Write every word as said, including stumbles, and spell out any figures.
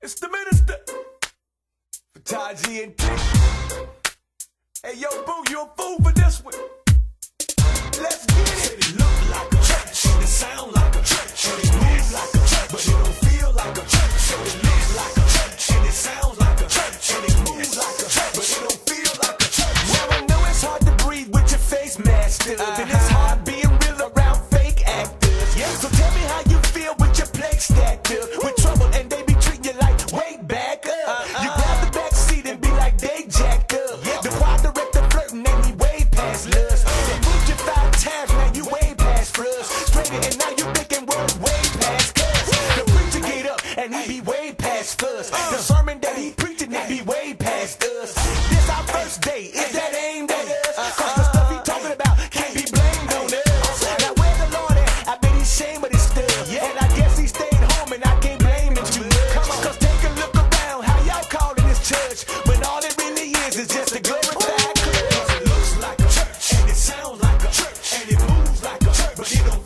It's the minister. For Taji and Tick. Hey, yo, boo, you a fool for this one. Let's get it. It look like a church, and it sound like a church, and it moves like a church, but it don't feel like a church. So it looks like a church, and it sounds like a church, and it moves like a church, but it don't feel like a church. Well, I know it's hard to breathe with your face masked up, uh-huh. And it's hard being real around fake actors. Yeah. So tell me how you feel with your plate stacked up, with trouble, and they be treating you like way back up. Uh-huh. You grab the back seat and be like they jacked up. Yeah. The choir director flirting and he way past lust. They moved you five times, now you way past frustrated, and now you thinking words way past cuss. The preacher get up and he be way past fuss. The sermon that he preaching, they be way past us. This our first date, is that aimed at us? Cause the stuff he talking about can't be blamed on us. Now where the Lord at? I bet he's ashamed of his stuff. And I guess he stayed home and I can't blame him too much. Cause take a look around, how y'all calling this church, when all it really is is just a glorified club. It looks like a church, and it sounds like a church, and it moves like a church, but it don't